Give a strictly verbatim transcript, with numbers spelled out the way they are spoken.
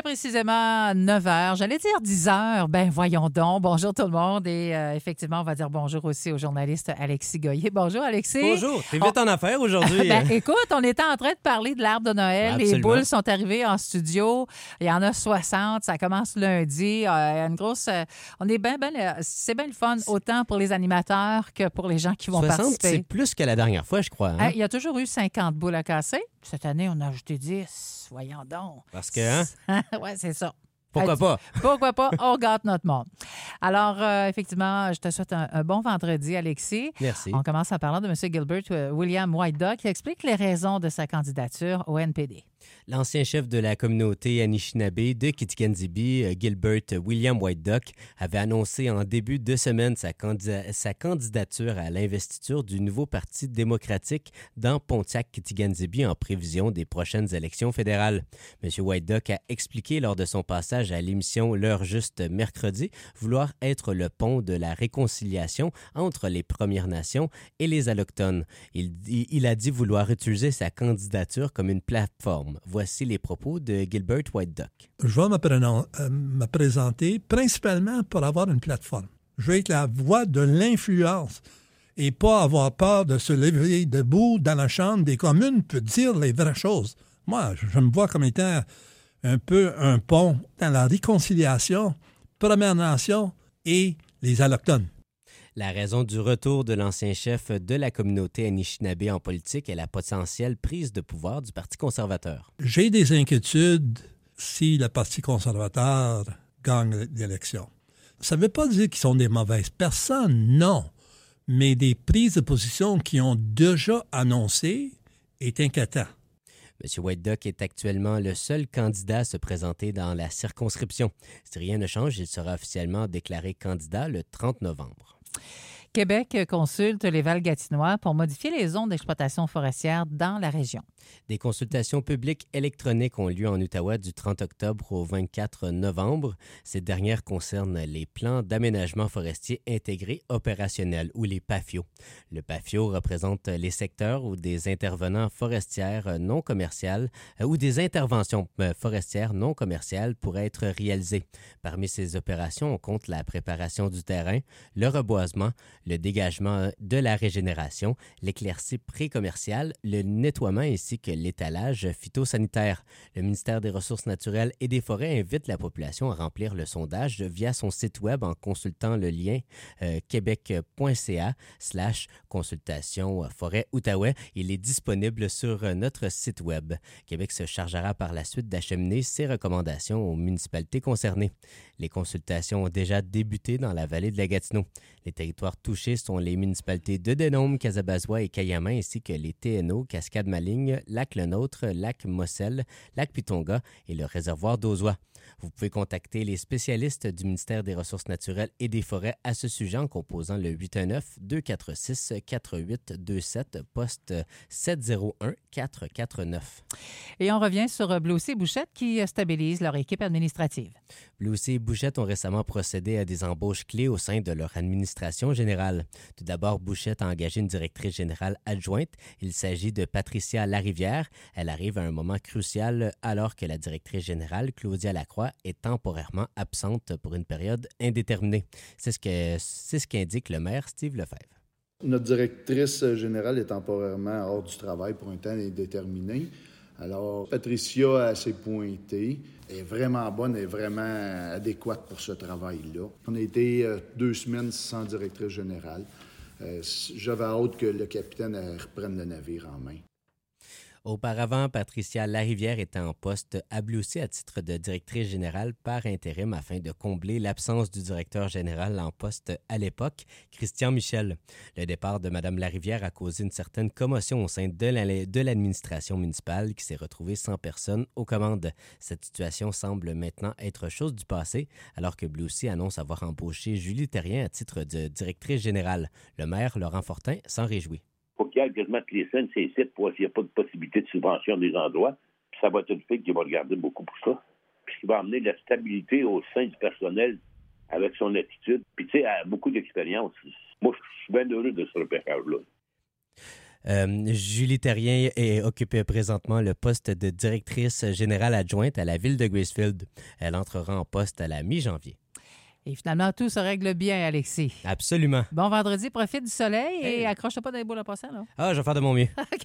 précisément neuf heures. J'allais dire dix heures. Ben voyons donc. Bonjour tout le monde. Et euh, effectivement, on va dire bonjour aussi au journaliste Alexis Goyer. Bonjour Alexis. Bonjour. T'es vite on... en affaires aujourd'hui. ben écoute, on était en train de parler de l'arbre de Noël. Absolument. Les boules sont arrivées en studio. Il y en a soixante. Ça commence lundi. Euh, une grosse... Euh, on est bien, ben, euh, c'est bien le fun, autant pour les animateurs que pour les gens qui vont soixante, participer. C'est plus que la dernière fois, je crois. Hein? Hey, il y a toujours eu cinquante boules à casser. Cette année, on a ajouté dix. Voyons donc. Parce que, hein? Oui, c'est ça. Pourquoi pas? Pourquoi pas? On gâte notre monde. Alors, euh, effectivement, je te souhaite un, un bon vendredi, Alexis. Merci. On commence en parlant de M. Gilbert euh, William White Duck qui explique les raisons de sa candidature au N P D. L'ancien chef de la communauté Anishinaabe de Kitikandi, Gilbert William White Duck, avait annoncé en début de semaine sa, candida- sa candidature à l'investiture du nouveau Parti démocratique dans Pontiac-Kitikandi en prévision des prochaines élections fédérales. M. White Duck a expliqué lors de son passage à l'émission L'heure juste mercredi vouloir être le pont de la réconciliation entre les Premières Nations et les Allochtones. Il, il a dit vouloir utiliser sa candidature comme une plateforme. Voici les propos de Gilbert White Duck. Je vais me, prénom, euh, me présenter principalement pour avoir une plateforme. Je vais être la voix de l'influence et pas avoir peur de se lever debout dans la Chambre des communes pour dire les vraies choses. Moi, je, je me vois comme étant un peu un pont dans la réconciliation, Première Nation et les Allochtones. La raison du retour de l'ancien chef de la communauté Anishinaabe en politique est la potentielle prise de pouvoir du Parti conservateur. J'ai des inquiétudes si le Parti conservateur gagne l'élection. Ça ne veut pas dire qu'ils sont des mauvaises personnes, non. Mais des prises de position qu'ils ont déjà annoncées est inquiétant. M. White Duck est actuellement le seul candidat à se présenter dans la circonscription. Si rien ne change, il sera officiellement déclaré candidat le trente novembre. Québec consulte les Val-Gatinois pour modifier les zones d'exploitation forestière dans la région. Des consultations publiques électroniques ont lieu en Ottawa du trente octobre au vingt-quatre novembre. Ces dernières concernent les plans d'aménagement forestier intégrés opérationnels ou les P A F I O. Le P A F I O représente les secteurs où des intervenants forestières non commerciales euh, ou des interventions euh, forestières non commerciales pourraient être réalisées. Parmi ces opérations, on compte la préparation du terrain, le reboisement, le dégagement de la régénération, l'éclaircie pré-commerciale, le nettoiement ainsi que l'étalage phytosanitaire. Le ministère des Ressources naturelles et des Forêts invite la population à remplir le sondage via son site web en consultant le lien euh, québec.ca slash consultation forêt Outaouais. Il est disponible sur notre site web. Québec se chargera par la suite d'acheminer ses recommandations aux municipalités concernées. Les consultations ont déjà débuté dans la vallée de la Gatineau. Les territoires touchés sont les municipalités de Denôme, Casabazois et Cayama, ainsi que les T N O, Cascade-Maligne, Lac-Le-Nôtre, Lac-Mossel, Lac-Pitonga et le réservoir d'Auzois. Vous pouvez contacter les spécialistes du ministère des Ressources naturelles et des Forêts à ce sujet en composant le huit un neuf, deux quatre six, quatre huit deux sept, poste sept zéro un quatre quatre neuf. Et on revient sur Blue Sea et Bouchette qui stabilisent leur équipe administrative. Blue Sea et Bouchette ont récemment procédé à des embauches clés au sein de leur administration générale. Tout d'abord, Bouchette a engagé une directrice générale adjointe. Il s'agit de Patricia Larivière. Elle arrive à un moment crucial alors que la directrice générale, Claudia Lacroix, est temporairement absente pour une période indéterminée. C'est ce que, c'est ce qu'indique le maire Steve Lefebvre. Notre directrice générale est temporairement hors du travail pour un temps indéterminé. Alors, Patricia, à ses pointées, est vraiment bonne et vraiment adéquate pour ce travail-là. On a été euh, deux semaines sans directrice générale. Euh, j'avais hâte que le capitaine reprenne le navire en main. Auparavant, Patricia Larivière était en poste à Blue Sea à titre de directrice générale par intérim afin de combler l'absence du directeur général en poste à l'époque, Christian Michel. Le départ de Mme Larivière a causé une certaine commotion au sein de, la, de l'administration municipale qui s'est retrouvée sans personne aux commandes. Cette situation semble maintenant être chose du passé alors que Blue Sea annonce avoir embauché Julie Terrien à titre de directrice générale. Le maire Laurent Fortin s'en réjouit. Il faut qu'il y ait quasiment toutes les scènes, ces sites, pour voir s'il n'y a pas de possibilité de subvention des endroits. Puis ça va être une fille qui va regarder beaucoup pour ça. Puis qui va amener de la stabilité au sein du personnel avec son attitude. Puis tu sais, elle a beaucoup d'expérience. Moi, je suis bien heureux de ce repérage-là. Euh, Julie Terrien est occupée présentement le poste de directrice générale adjointe à la ville de Gracefield. Elle entrera en poste à la mi-janvier. Et finalement, tout se règle bien, Alexis. Absolument. Bon vendredi, profite du soleil Hey. et accroche-toi pas dans les boules en passant, là. Ah, je vais faire de mon mieux. OK.